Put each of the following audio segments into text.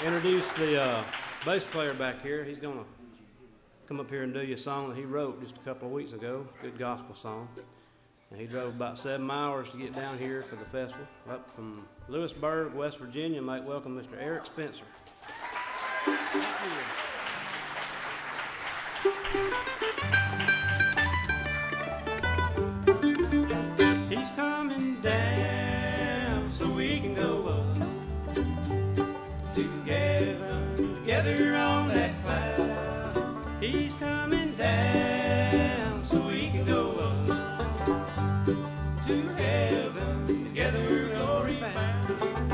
Introduce the bass player back here. He's going to come up here and do you a song that he wrote just a couple of weeks ago. Good gospel song. And he drove about 7 hours to get down here for the festival. Up from Lewisburg, West Virginia. Make welcome Mr. Eric Spencer. He's coming down so we can go up to heaven together on that cloud. He's coming down so we can go up to heaven together, glory bound.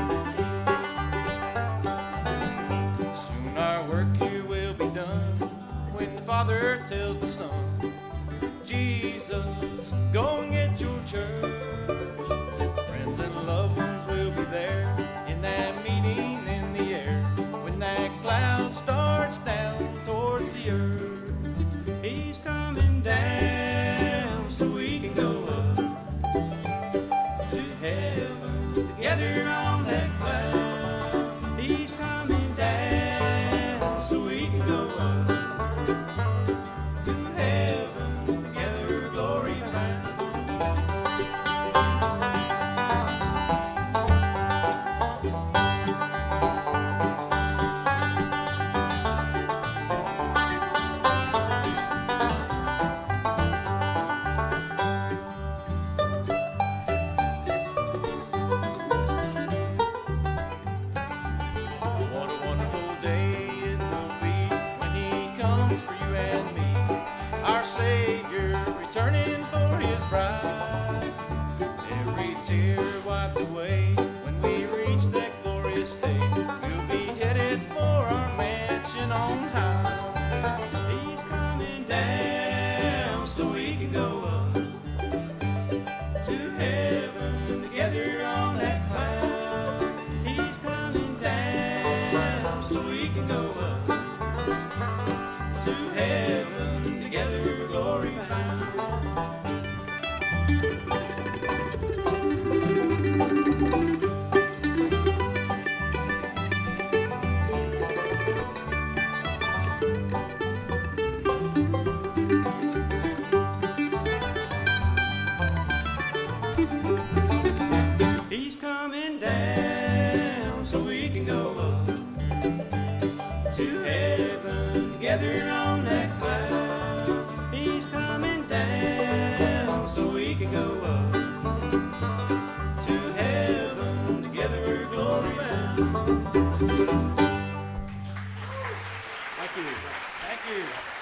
Soon our work here will be done when the Father tells the Son, Jesus, go and get your church. Friends and loved ones will be there in that meeting in the air when that cloud starts down towards the earth. He's coming down so we can go up to heaven together on that cloud. He's coming down so we can go up to heaven together, glory bound. What a wonderful day it will be when He comes for you and me, our Savior returning for His bride. Every tear wiped away when we reach that glorious day. We'll be headed for our mansion on high. He's coming down so we can go up to heaven together on that cloud. He's coming down so we can go up to heaven together, glory bound. He's coming down so we can go up to heaven together on that cloud. He's coming down so we can go up to heaven together, glory bound. Thank you. Thank you.